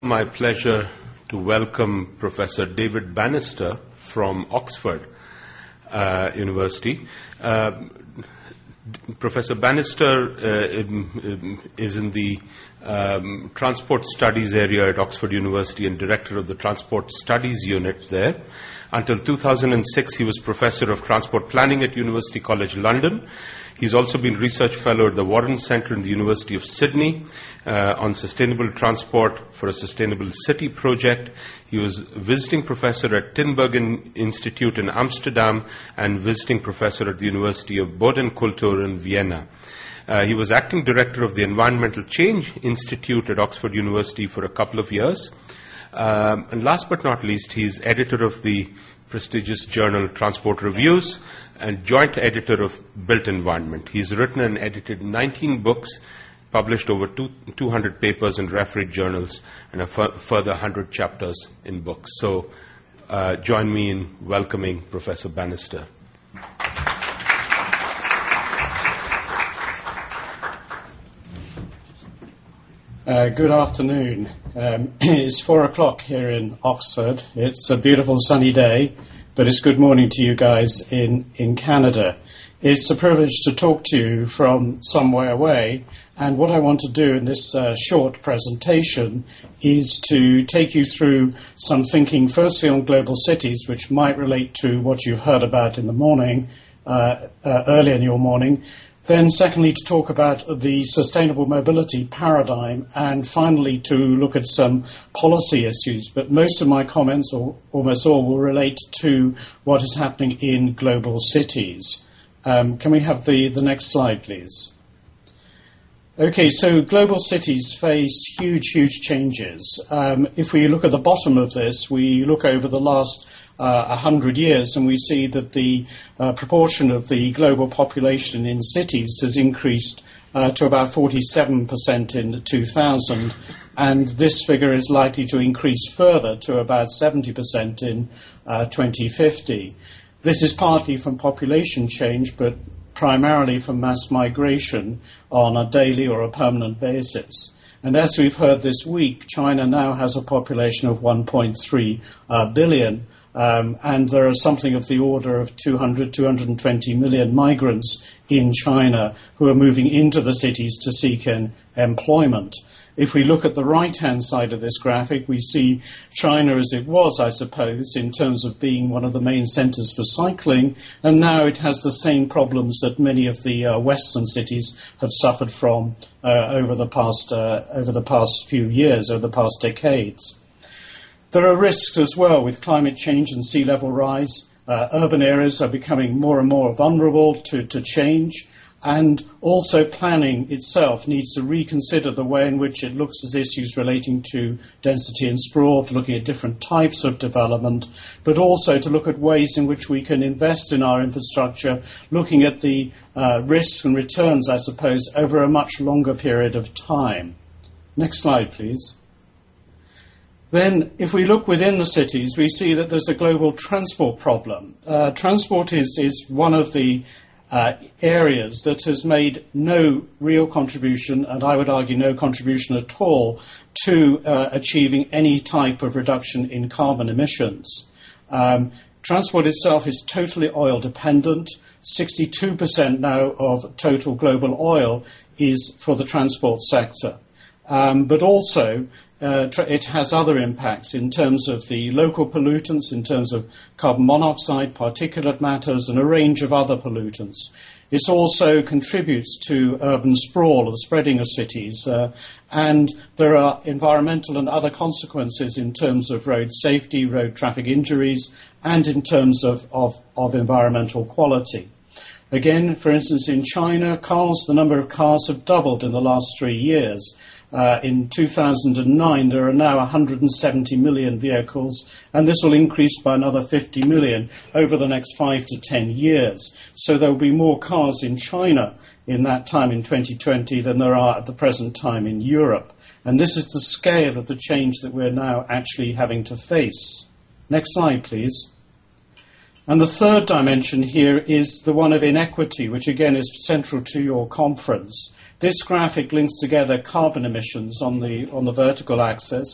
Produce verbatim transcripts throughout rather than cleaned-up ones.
My pleasure to welcome Professor David Bannister from Oxford uh, University. Uh, Professor Bannister uh, is in the um, Transport Studies area at Oxford University and Director of the Transport Studies Unit there. Until two thousand six, he was Professor of Transport Planning at University College London. He's also been Research Fellow at the Warren Centre in the University of Sydney uh, on sustainable transport for a sustainable city project. He was Visiting Professor at Tinbergen Institute in Amsterdam and Visiting Professor at the University of Bodenkultur in Vienna. Uh, he was Acting Director of the Environmental Change Institute at Oxford University for a couple of years. Um, and last but not least, he's editor of the prestigious journal Transport Reviews and joint editor of Built Environment. He's written and edited nineteen books, published over two hundred papers in refereed journals, and a f- further one hundred chapters in books. So uh, join me in welcoming Professor Bannister. Uh, good afternoon. Um, it's four o'clock here in Oxford. It's a beautiful sunny day, but it's good morning to you guys in, in Canada. It's a privilege to talk to you from somewhere away, and what I want to do in this uh, short presentation is to take you through some thinking, firstly on global cities, which might relate to what you've heard about in the morning, uh, uh, early in your morning. Then secondly, to talk about the sustainable mobility paradigm, and finally to look at some policy issues. But most of my comments, or almost all, will relate to what is happening in global cities. Um, can we have the, the next slide, please? Okay, so global cities face huge, huge changes. Um, if we look at the bottom of this, we look over the last Uh, a hundred years, and we see that the uh, proportion of the global population in cities has increased uh, to about forty-seven percent in two thousand, and this figure is likely to increase further to about seventy percent in uh, twenty fifty. This is partly from population change, but primarily from mass migration on a daily or a permanent basis. And as we've heard this week, China now has a population of one point three uh, billion. Um, and there are something of the order of two hundred, two hundred twenty million migrants in China who are moving into the cities to seek an employment. If we look at the right-hand side of this graphic, we see China as it was, I suppose, in terms of being one of the main centres for cycling, and now it has the same problems that many of the uh, Western cities have suffered from uh, over the past uh, over the past few years, over the past decades. There are risks as well with climate change and sea level rise. Uh, urban areas are becoming more and more vulnerable to, to change, and also planning itself needs to reconsider the way in which it looks at issues relating to density and sprawl, to looking at different types of development, but also to look at ways in which we can invest in our infrastructure, looking at the uh, risks and returns, I suppose, over a much longer period of time. Next slide, please. Then, if we look within the cities, we see that there's a global transport problem. Uh, transport is, is one of the uh, areas that has made no real contribution, and I would argue no contribution at all, to uh, achieving any type of reduction in carbon emissions. Um, transport itself is totally oil dependent. sixty-two percent now of total global oil is for the transport sector. Um, but also, Uh, tr- it has other impacts in terms of the local pollutants, in terms of carbon monoxide, particulate matters, and a range of other pollutants. It also contributes to urban sprawl, the spreading of cities, uh, and there are environmental and other consequences in terms of road safety, road traffic injuries, and in terms of, of, of environmental quality. Again, for instance, in China, cars, the number of cars have doubled in the last three years. Uh, in two thousand nine, there are now one hundred seventy million vehicles, and this will increase by another fifty million over the next five to ten years. So there will be more cars in China in that time in twenty twenty than there are at the present time in Europe. And this is the scale of the change that we're now actually having to face. Next slide, please. And the third dimension here is the one of inequity, which again is central to your conference. This graphic links together carbon emissions on the on the vertical axis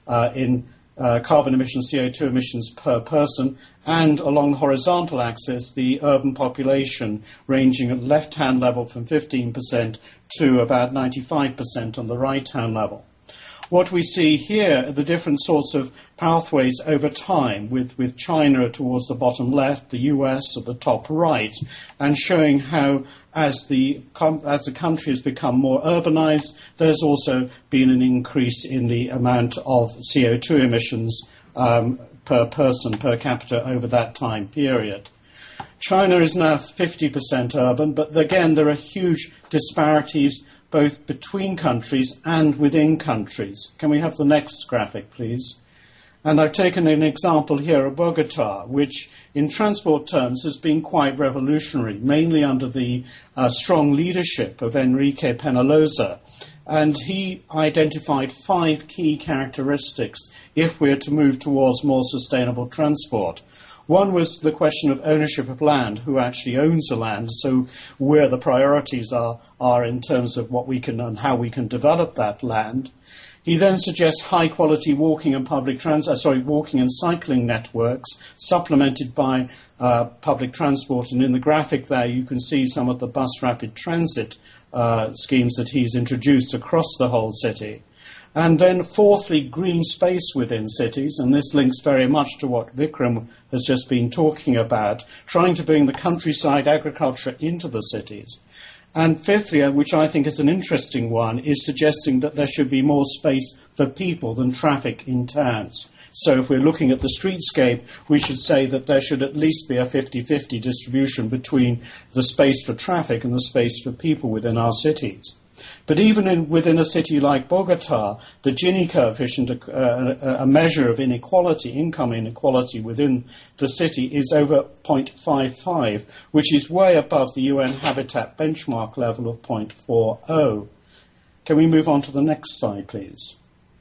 uh, in uh, carbon emissions, C O two emissions per person, and along the horizontal axis, the urban population ranging at the left-hand level from fifteen percent to about ninety-five percent on the right-hand level. What we see here are the different sorts of pathways over time, with, with China towards the bottom left, the U S at the top right, and showing how as the, as the country has become more urbanized, there's also been an increase in the amount of C O two emissions um, per person, per capita over that time period. China is now fifty percent urban, but again, there are huge disparities both between countries and within countries. Can we have the next graphic, please? And I've taken an example here of Bogota, which in transport terms has been quite revolutionary, mainly under the uh, strong leadership of Enrique Peñalosa. And he identified five key characteristics if we're to move towards more sustainable transport. One was the question of ownership of land, who actually owns the land, so where the priorities are, are in terms of what we can and how we can develop that land. He then suggests high-quality walking and public trans- uh, sorry, walking and cycling networks, supplemented by uh, public transport. And in the graphic there, you can see some of the bus rapid transit uh, schemes that he's introduced across the whole city. And then fourthly, green space within cities, and this links very much to what Vikram has just been talking about, trying to bring the countryside agriculture into the cities. And fifthly, which I think is an interesting one, is suggesting that there should be more space for people than traffic in towns. So if we're looking at the streetscape, we should say that there should at least be a fifty-fifty distribution between the space for traffic and the space for people within our cities. But even in, within a city like Bogota, the Gini coefficient, uh, a measure of inequality, income inequality within the city, is over zero point five five, which is way above the U N Habitat benchmark level of zero point four zero. Can we move on to the next slide, please?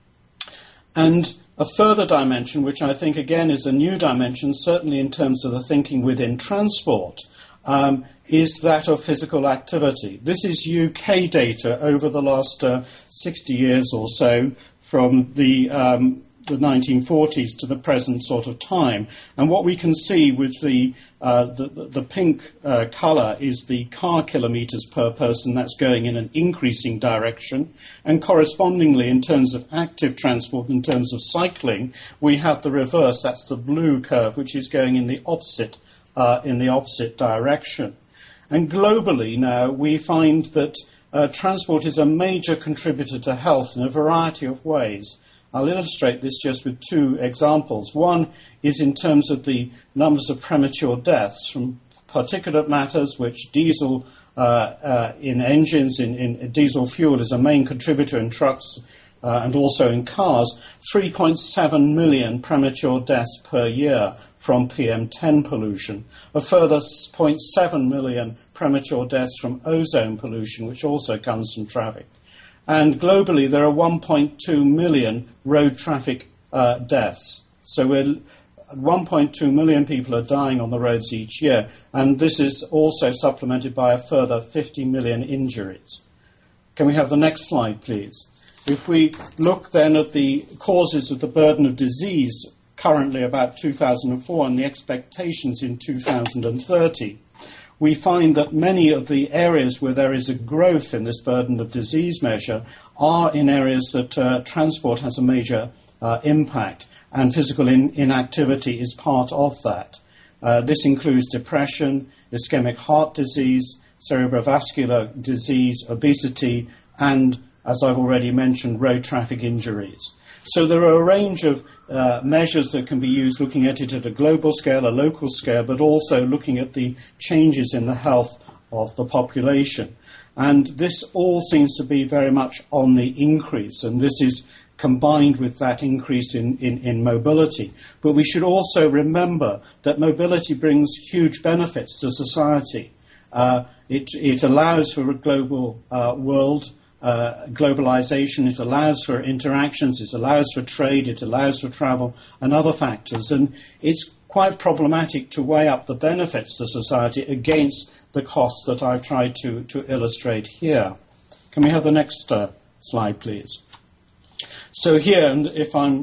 And a further dimension, which I think again is a new dimension, certainly in terms of the thinking within transport, um, is that of physical activity. This is U K data over the last uh, sixty years or so, from the, um, the nineteen forties to the present sort of time. And what we can see with the, uh, the, the pink uh, colour is the car kilometres per person. That's going in an increasing direction. And correspondingly, in terms of active transport, in terms of cycling, we have the reverse. That's the blue curve, which is going in the opposite, uh, in the opposite direction. And globally now, we find that uh, transport is a major contributor to health in a variety of ways. I'll illustrate this just with two examples. One is in terms of the numbers of premature deaths from particulate matters, which diesel uh, uh, in engines, in, in diesel fuel is a main contributor in trucks uh, and also in cars. three point seven million premature deaths per year from P M ten pollution. A further zero point seven million premature deaths from ozone pollution, which also comes from traffic. And globally, there are one point two million road traffic uh, deaths. So we're, one point two million people are dying on the roads each year, and this is also supplemented by a further fifty million injuries. Can we have the next slide, please? If we look then at the causes of the burden of disease, currently about two thousand four, and the expectations in two thousand thirty, we find that many of the areas where there is a growth in this burden of disease measure are in areas that uh, transport has a major uh, impact, and physical in- inactivity is part of that. Uh, this includes depression, ischemic heart disease, cerebrovascular disease, obesity, and, as I've already mentioned, road traffic injuries. So there are a range of uh, measures that can be used, looking at it at a global scale, a local scale, but also looking at the changes in the health of the population. And this all seems to be very much on the increase, and this is combined with that increase in, in, in mobility. But we should also remember that mobility brings huge benefits to society. Uh, it, it allows for a global uh, world. Uh, globalization, it allows for interactions, it allows for trade, it allows for travel and other factors. And it's quite problematic to weigh up the benefits to society against the costs that I've tried to, to illustrate here. Can we have the next uh, slide, please? So here, and if I'm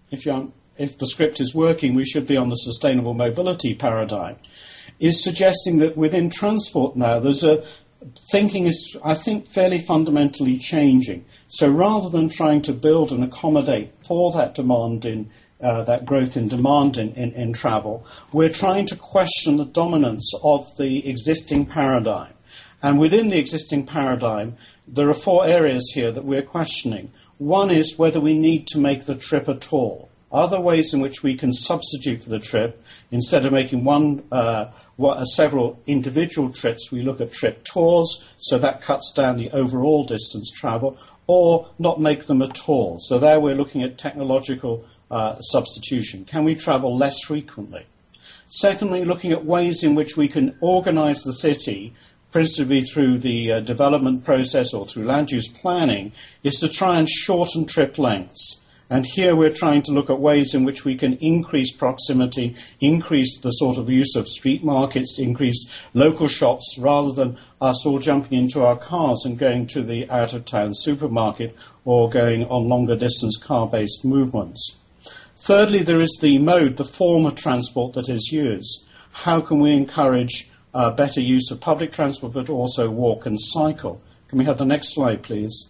if, you, if the script is working, we should be on the sustainable mobility paradigm, is suggesting that within transport now, there's a thinking is, I think, fairly fundamentally changing. So rather than trying to build and accommodate for that demand in uh, that growth in demand in, in, in travel, we're trying to question the dominance of the existing paradigm. And within the existing paradigm, there are four areas here that we're questioning. One is whether we need to make the trip at all. Are there ways in which we can substitute for the trip? Instead of making one, uh, what, uh, several individual trips, we look at trip tours, so that cuts down the overall distance travel, or not make them at all. So there we're looking at technological uh, substitution. Can we travel less frequently? Secondly, looking at ways in which we can organize the city, principally through the uh, development process or through land use planning, is to try and shorten trip lengths. And here we're trying to look at ways in which we can increase proximity, increase the sort of use of street markets, increase local shops, rather than us all jumping into our cars and going to the out-of-town supermarket or going on longer distance car-based movements. Thirdly, there is the mode, the form of transport that is used. How can we encourage uh, better use of public transport, but also walk and cycle? Can we have the next slide, please?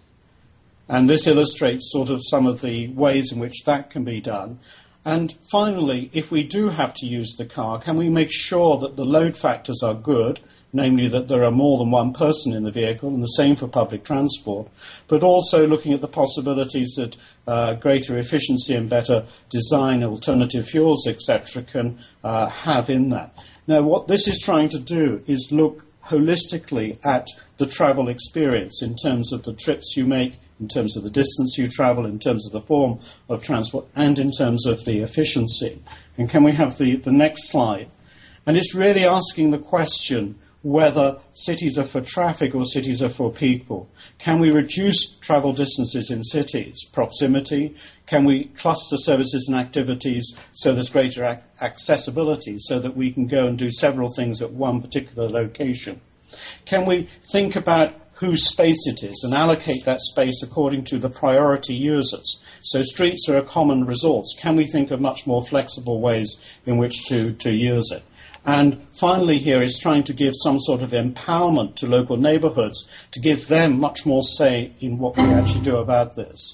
And this illustrates sort of some of the ways in which that can be done. And finally, if we do have to use the car, can we make sure that the load factors are good, namely that there are more than one person in the vehicle, and the same for public transport, but also looking at the possibilities that uh, greater efficiency and better design, alternative fuels, et cetera, can uh, have in that. Now, what this is trying to do is look holistically at the travel experience in terms of the trips you make, in terms of the distance you travel, in terms of the form of transport, and in terms of the efficiency. And can we have the, the next slide? And it's really asking the question whether cities are for traffic or cities are for people. Can we reduce travel distances in cities? Proximity? Can we cluster services and activities so there's greater ac- accessibility so that we can go and do several things at one particular location? Can we think about whose space it is and allocate that space according to the priority users? So streets are a common resource. Can we think of much more flexible ways in which to, to use it? And finally here is trying to give some sort of empowerment to local neighbourhoods to give them much more say in what we actually do about this.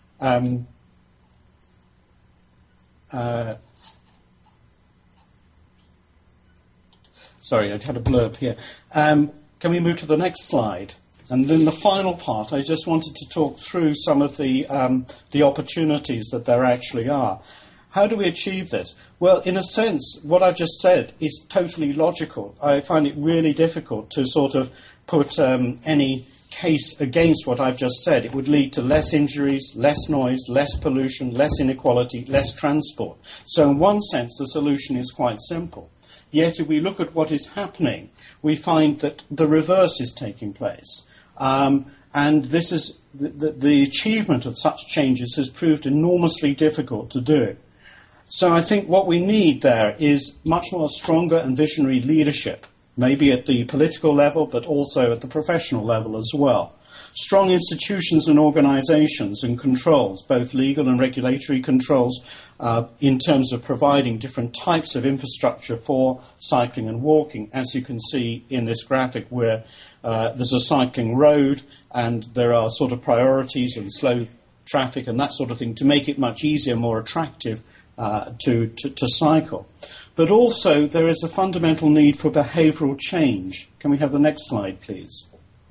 Um, uh, sorry, I had a blurb here. Um, can we move to the next slide? And then the final part, I just wanted to talk through some of the, um, the opportunities that there actually are. How do we achieve this? Well, in a sense, what I've just said is totally logical. I find it really difficult to sort of put um, any case against what I've just said. It would lead to less injuries, less noise, less pollution, less inequality, less transport. So in one sense, the solution is quite simple. Yet if we look at what is happening, we find that the reverse is taking place. Um, and this is the, the, the achievement of such changes has proved enormously difficult to do. So I think what we need there is much more stronger and visionary leadership, maybe at the political level, but also at the professional level as well. Strong institutions and organizations and controls, both legal and regulatory controls, uh, in terms of providing different types of infrastructure for cycling and walking, as you can see in this graphic where uh, there's a cycling road and there are sort of priorities and slow traffic and that sort of thing to make it much easier, more attractive Uh, to, to, to cycle. But also there is a fundamental need for behavioural change. Can we have the next slide, please?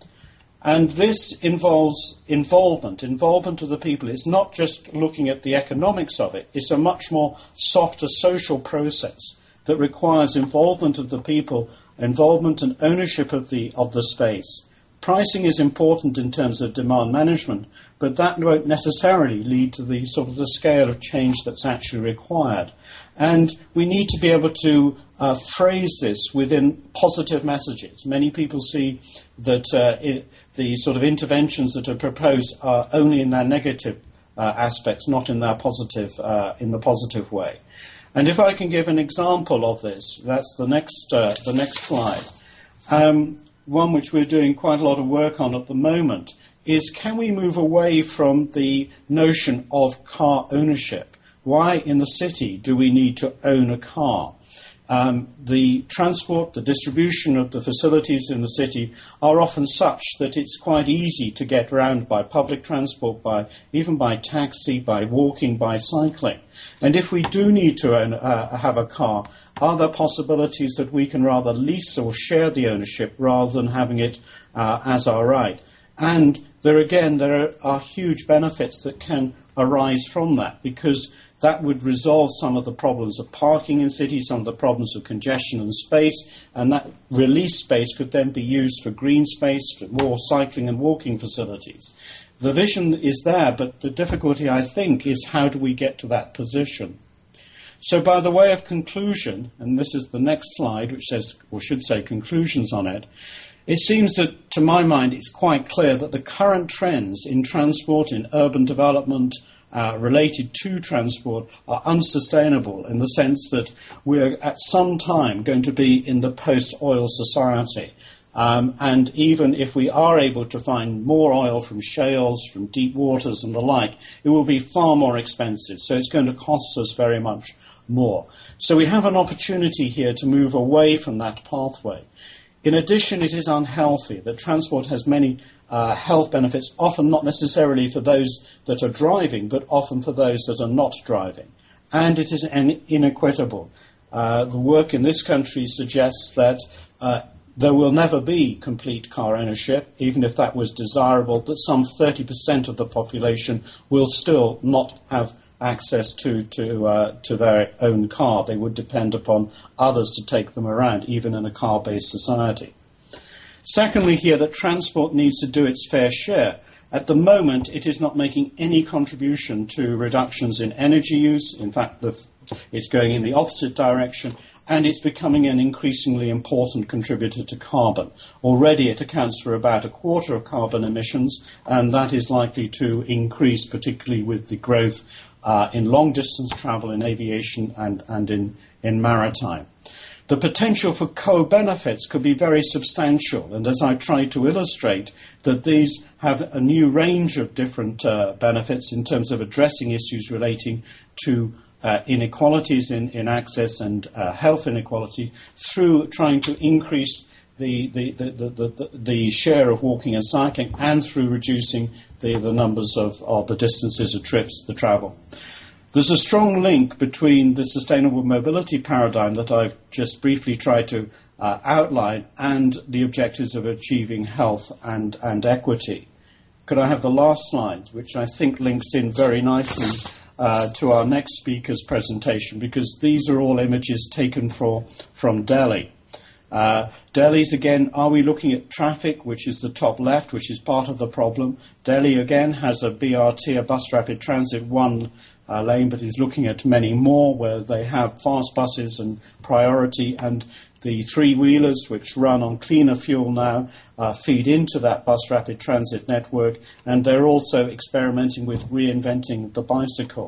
And this involves involvement, involvement of the people. It's not just looking at the economics of it. It's a much more softer social process that requires involvement of the people, involvement and ownership of the, of the space. Pricing is important in terms of demand management, but that won't necessarily lead to the sort of the scale of change that's actually required. And we need to be able to uh, phrase this within positive messages. Many people see that uh, it, the sort of interventions that are proposed are only in their negative uh, aspects, not in their positive, uh, in the positive way. And if I can give an example of this, that's the next, uh, the next slide. Um, one which we're doing quite a lot of work on at the moment, is can we move away from the notion of car ownership Why in the city do we need to own a car? Um, the transport, the distribution of the facilities in the city are often such that it's quite easy to get around by public transport, by even by taxi, by walking, by cycling. And if we do need to own, uh, have a car, are there possibilities that we can rather lease or share the ownership rather than having it uh, as our right? And there again, there are, are huge benefits that can arise from that, because that would resolve some of the problems of parking in cities, some of the problems of congestion and space, and that released space could then be used for green space, for more cycling and walking facilities. The vision is there, but the difficulty, I think, is how do we get to that position? So by the way of conclusion, and this is the next slide, which says, or should say conclusions on it, it seems that, to my mind, it's quite clear that the current trends in transport, in urban development, Uh, related to transport are unsustainable, in the sense that we're at some time going to be in the post-oil society. Um, and even if we are able to find more oil from shales, from deep waters and the like, it will be far more expensive. So it's going to cost us very much more. So we have an opportunity here to move away from that pathway. In addition, it is unhealthy that transport has many uh, health benefits, often not necessarily for those that are driving, but often for those that are not driving. And it is an inequitable. Uh, the work in this country suggests that uh, there will never be complete car ownership, even if that was desirable, that some thirty percent of the population will still not have access to to, uh, to their own car. They would depend upon others to take them around, even in a car-based society. Secondly, here, that transport needs to do its fair share. At the moment, it is not making any contribution to reductions in energy use. In fact, the, it's going in the opposite direction, and it's becoming an increasingly important contributor to carbon. Already it accounts for about a quarter of carbon emissions, and that is likely to increase, particularly with the growth uh, in long-distance travel, in aviation, and, and in, in maritime. The potential for co-benefits could be very substantial, and as I tried to illustrate, that these have a new range of different uh, benefits in terms of addressing issues relating to uh, inequalities in, in access and uh, health inequality, through trying to increase the, the, the, the, the, the share of walking and cycling, and through reducing the, the numbers of, of the distances of trips, the travel. There's a strong link between the sustainable mobility paradigm that I've just briefly tried to uh, outline and the objectives of achieving health and, and equity. Could I have the last slide, which I think links in very nicely uh, to our next speaker's presentation, because these are all images taken for, from Delhi. Uh, Delhi's again, are we looking at traffic, which is the top left, which is part of the problem? Delhi again has a B R T, a bus rapid transit, one Uh, lane, but is looking at many more where they have fast buses and priority, and the three-wheelers, which run on cleaner fuel now, uh, feed into that bus rapid transit network, and they're also experimenting with reinventing the bicycle.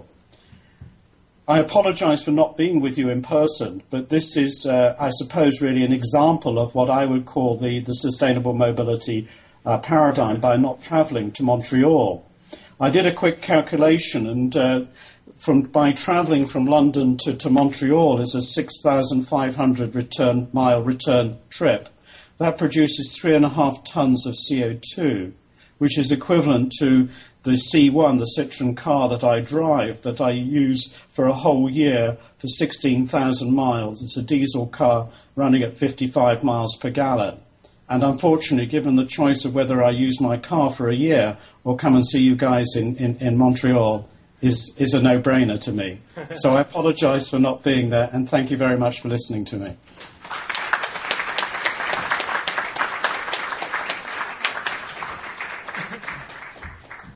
I apologize for not being with you in person, but this is, uh, I suppose, really an example of what I would call the, the sustainable mobility uh, paradigm by not traveling to Montreal. I did a quick calculation, and uh, from by travelling from London to, to Montreal is a six thousand five hundred return, mile return trip. That produces three and a half tons of C O two, which is equivalent to the C one, the Citroen car that I drive, that I use for a whole year for sixteen thousand miles. It's a diesel car running at fifty-five miles per gallon. And unfortunately, given the choice of whether I use my car for a year or come and see you guys in, in, in Montreal, is, is a no-brainer to me. So I apologize for not being there, and thank you very much for listening to me.